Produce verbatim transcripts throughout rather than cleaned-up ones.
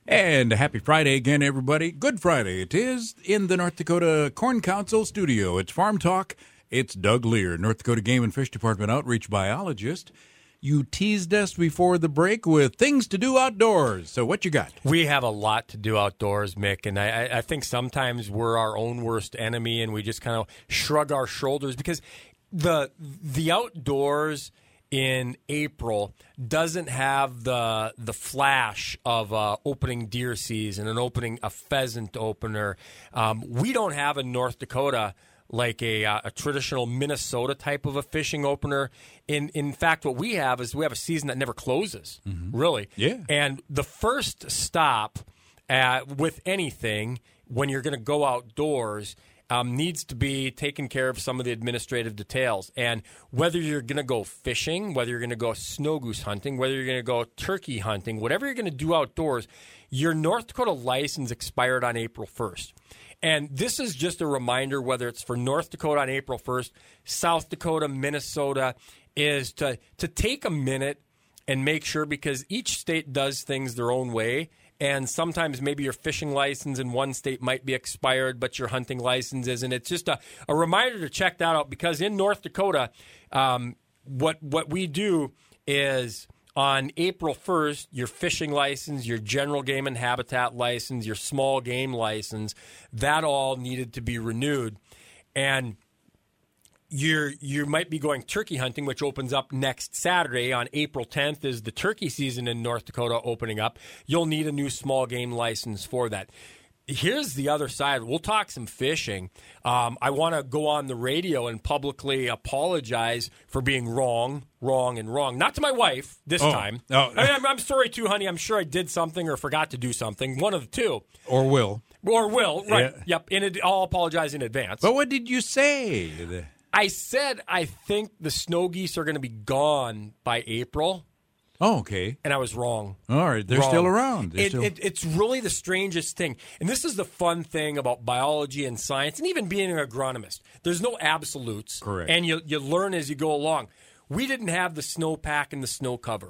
And happy Friday again, everybody. Good Friday it is in the North Dakota Corn Council studio. It's Farm Talk. It's Doug Lear, North Dakota Game and Fish Department outreach biologist. You teased us before the break with things to do outdoors. So what you got? We have a lot to do outdoors, Mick, and I, I think sometimes we're our own worst enemy, and we just kind of shrug our shoulders because the the outdoors in April doesn't have the the flash of uh, opening deer season and opening a pheasant opener. Um, we don't have in North Dakota like a, uh, a traditional Minnesota type of a fishing opener. In in fact, what we have is we have a season that never closes, mm-hmm. really. Yeah. And the first stop at, with anything when you're going to go outdoors Um, needs to be taking care of some of the administrative details. And whether you're going to go fishing, whether you're going to go snow goose hunting, whether you're going to go turkey hunting, whatever you're going to do outdoors, your North Dakota license expired on April first. And this is just a reminder, whether it's for North Dakota on April first, South Dakota, Minnesota, is to, to take a minute and make sure, because each state does things their own way. And sometimes maybe your fishing license in one state might be expired, but your hunting license isn't. It's just a, a reminder to check that out, because in North Dakota, um, what what we do is on April first, your fishing license, your general game and habitat license, your small game license, that all needed to be renewed. And You're, you might be going turkey hunting, which opens up next Saturday. On April tenth is the turkey season in North Dakota opening up. You'll need a new small game license for that. Here's the other side. We'll talk some fishing. Um, I want to go on the radio and publicly apologize for being wrong, wrong, and wrong. Not to my wife this oh, time. Oh. I mean, I'm, I'm sorry too, honey. I'm sure I did something or forgot to do something. One of the two. Or will. Or will, right. Yeah. Yep. In ad- I'll apologize in advance. But what did you say? I said I think the snow geese are going to be gone by April. Oh, okay. And I was wrong. All right. They're wrong. still around. They're It, still... it, it's really the strangest thing. And this is the fun thing about biology and science, and even being an agronomist. There's no absolutes. Correct. And you, you learn as you go along. We didn't have the snowpack and the snow cover.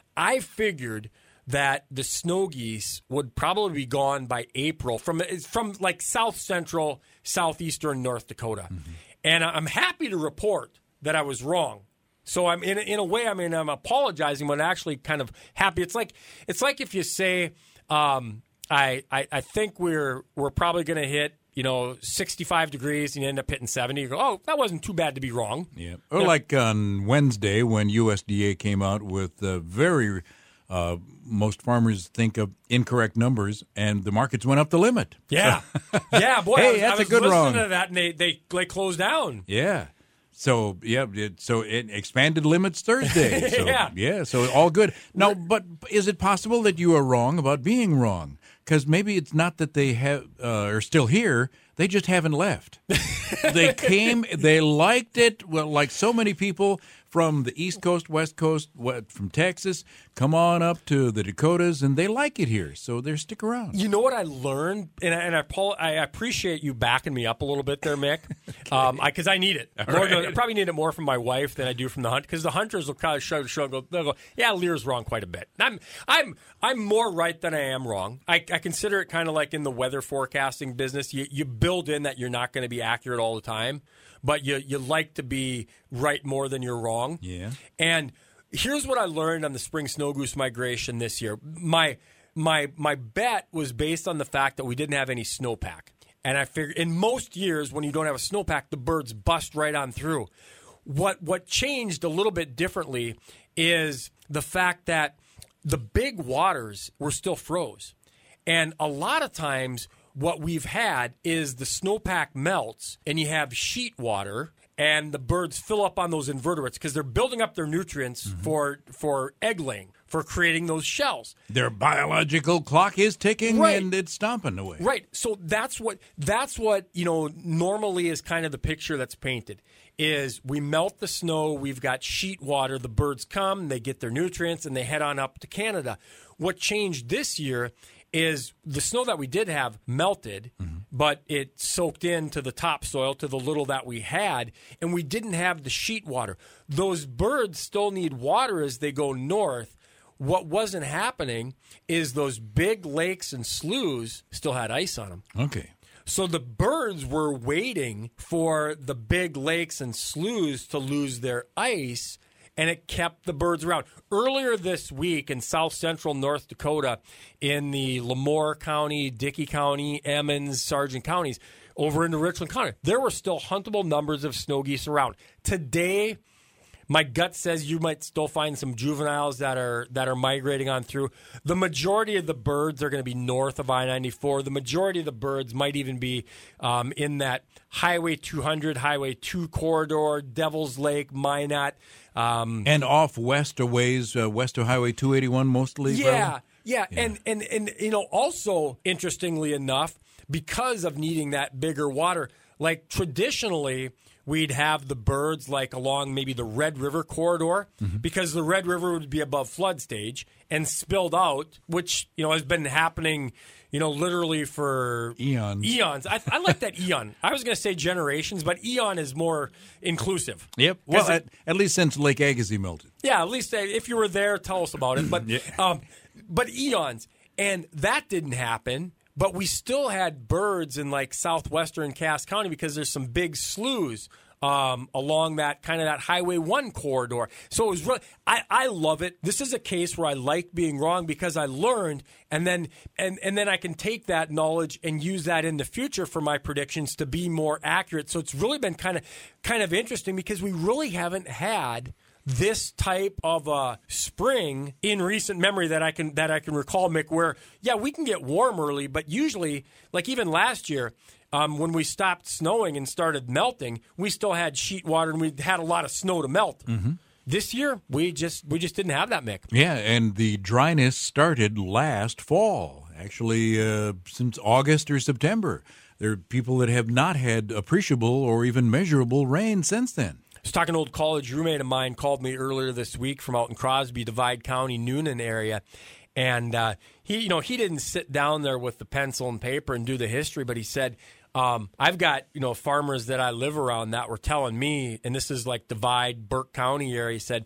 I figured that the snow geese would probably be gone by April from, from like south central, southeastern North Dakota. Mm-hmm. And I'm happy to report that I was wrong. So I'm in in a way, I mean, I'm apologizing, but actually kind of happy. It's like it's like if you say, um, I, I I think we're we're probably going to hit, you know, sixty-five degrees, and you end up hitting seventy. You go, oh, that wasn't too bad to be wrong. Yeah. Or like on Wednesday when U S D A came out with the very uh, most farmers think of incorrect numbers, and the markets went up the limit. Yeah, so, yeah, boy. hey, I was, that's I was a good listening wrong. to that, and they they like closed down. Yeah. So yeah, it, so it expanded limits Thursday. So, yeah, yeah. So all good. Now, but is it possible that you are wrong about being wrong? Because maybe it's not that they have uh, are still here; they just haven't left. They came, they liked it. Well, like so many people from the East Coast, West Coast, what, from Texas, come on up to the Dakotas, and they like it here, so they're stick around. You know what I learned, and I, and I, Paul, I appreciate you backing me up a little bit there, Mick, because okay. um, I, I need it. More right. than, I probably need it more from my wife than I do from the hunt, because the hunters will kind of show, show go, they'll go, yeah, Lear's wrong quite a bit. I'm, I'm, I'm more right than I am wrong. I, I consider it kind of like in the weather forecasting business. You, you build in that you're not going to be accurate all the time, but you you like to be right more than you're wrong. Yeah. And here's what I learned on the spring snow goose migration this year. My my my bet was based on the fact that we didn't have any snowpack. And I figured in most years when you don't have a snowpack, the birds bust right on through. What what changed a little bit differently is the fact that the big waters were still froze. And a lot of times what we've had is the snowpack melts and you have sheet water and the birds fill up on those invertebrates because they're building up their nutrients mm-hmm. for for egg laying, for creating those shells. Their biological clock is ticking right. and it's stomping away. Right. So that's what that's what, you know, normally is kind of the picture that's painted. Is we melt the snow, we've got sheet water, the birds come, they get their nutrients, and they head on up to Canada. What changed this year is the snow that we did have melted, mm-hmm. but it soaked into the topsoil, to the little that we had, and we didn't have the sheet water. Those birds still need water as they go north. what wasn't happening is those big lakes and sloughs still had ice on them. Okay. So the birds were waiting for the big lakes and sloughs to lose their ice, and it kept the birds around. Earlier this week in south central North Dakota, in the Lemoore County, Dickey County, Emmons, Sargent counties, over into Richland County, there were still huntable numbers of snow geese around. Today, my gut says you might still find some juveniles that are that are migrating on through. The majority of the birds are going to be north of I ninety-four. The majority of the birds might even be um, in that Highway two hundred, Highway two corridor, Devil's Lake, Minot. Um, and off west a ways, uh, west of Highway two eighty-one mostly? Yeah, probably? yeah. Yeah. And, and, and, you know, also, interestingly enough, because of needing that bigger water, like traditionally we'd have the birds like along maybe the Red River corridor mm-hmm. because the Red River would be above flood stage and spilled out, which, you know, has been happening, you know, literally for eons. Eons. I, I like that eon. I was going to say generations, but eon is more inclusive. Yep. Well, it, at, at least since Lake Agassiz melted. Yeah, at least if you were there, tell us about it. But, yeah. um, but eons. And that didn't happen. But we still had birds in like southwestern Cass County because there's some big sloughs um, along that kind of that Highway one corridor. So it was really, I, I love it. This is a case where I like being wrong because I learned, and then and, and then I can take that knowledge and use that in the future for my predictions to be more accurate. So it's really been kind of kind of interesting because we really haven't had this type of uh, spring in recent memory that I can that I can recall, Mick, where, yeah, we can get warm early, but usually, like even last year, um, when we stopped snowing and started melting, we still had sheet water and we had a lot of snow to melt. Mm-hmm. This year, we just we just didn't have that, Mick. Yeah, and the dryness started last fall, actually uh, since August or September. There are people that have not had appreciable or even measurable rain since then. I was talking to an old college roommate of mine, called me earlier this week from out in Crosby, Divide County, Noonan area. And uh, he, you know, he didn't sit down there with the pencil and paper and do the history, but he said, um, I've got, you know, farmers that I live around that were telling me, and this is like Divide, Burke County area, he said,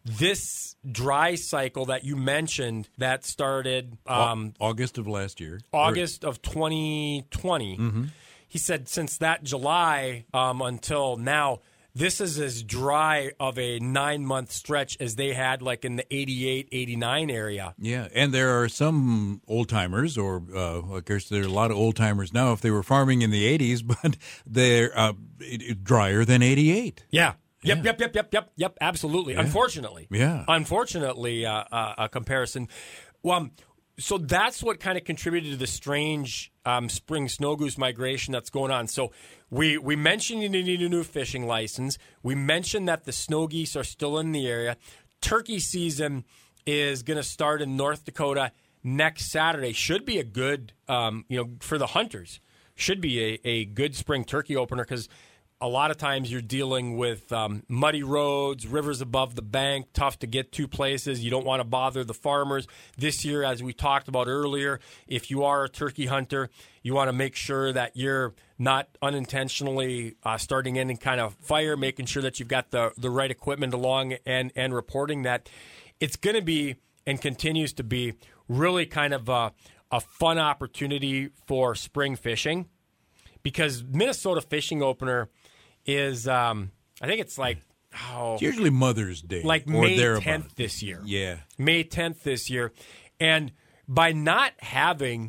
this dry cycle that you mentioned that started um, August of last year. August of twenty twenty. Mm-hmm. He said since that July um, until now, this is as dry of a nine-month stretch as they had like in the eighty-eight, eighty-nine area. Yeah, and there are some old-timers, or uh, of course there are a lot of old-timers now if they were farming in the eighties, but they're uh, drier than eighty-eight. Yeah. Yep, Yeah. yep, yep, yep, yep, yep, absolutely. Yeah. Unfortunately. Yeah. Unfortunately, uh, uh, a comparison. Well, um, so that's what kind of contributed to the strange um, spring snow goose migration that's going on. So we, we mentioned you need a new fishing license. We mentioned that the snow geese are still in the area. Turkey season is going to start in North Dakota next Saturday. Should be a good, um, you know, for the hunters, should be a, a good spring turkey opener because a lot of times you're dealing with um, muddy roads, rivers above the bank, tough to get to places. You don't want to bother the farmers. This year, as we talked about earlier, if you are a turkey hunter, you want to make sure that you're not unintentionally uh, starting any kind of fire, making sure that you've got the, the right equipment along and, and reporting that. It's going to be and continues to be really kind of a, a fun opportunity for spring fishing because Minnesota Fishing Opener is, um, I think it's like, oh, It's usually Mother's Day, like or May thereabout. tenth this year. Yeah. May tenth this year. And by not having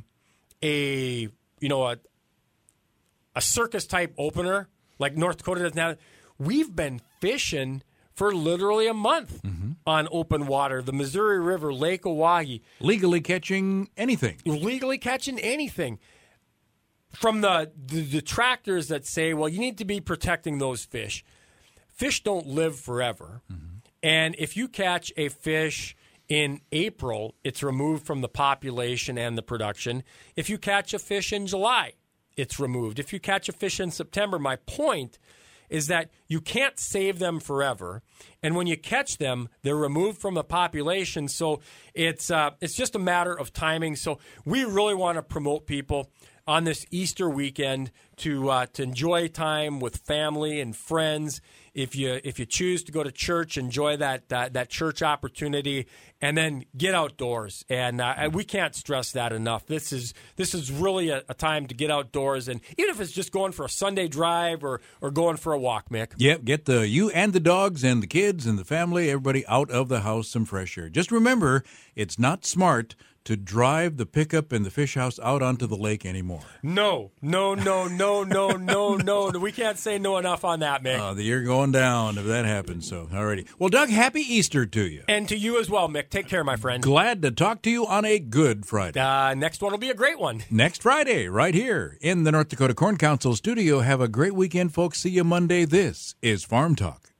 a, you know, a, a circus type opener like North Dakota doesn't have, we've been fishing for literally a month mm-hmm. on open water. The Missouri River, Lake Oahe. Legally catching anything. Legally catching anything. From the, the detractors that say, well, you need to be protecting those fish. Fish don't live forever. Mm-hmm. And if you catch a fish in April, it's removed from the population and the production. If you catch a fish in July, it's removed. If you catch a fish in September, my point is that you can't save them forever. And when you catch them, they're removed from the population. So it's uh, it's just a matter of timing. So we really want to promote people on this Easter weekend to uh, to enjoy time with family and friends. If you if you choose to go to church, enjoy that that, that church opportunity, and then get outdoors. And uh, we can't stress that enough. This is this is really a, a time to get outdoors, and even if it's just going for a Sunday drive or or going for a walk, Mick. Yep, get the you and the dogs and the kids and the family, everybody out of the house, some fresh air. Just remember, it's not smart to drive the pickup and the fish house out onto the lake anymore. No, no, no, no, no, no, no. We can't say no enough on that, Mick. Uh, the year going down if that happens. So, alrighty. Well, Doug, happy Easter to you. And to you as well, Mick. Take care, my friend. Glad to talk to you on a Good Friday. Uh, next one will be a great one. Next Friday, right here in the North Dakota Corn Council studio. Have a great weekend, folks. See you Monday. This is Farm Talk.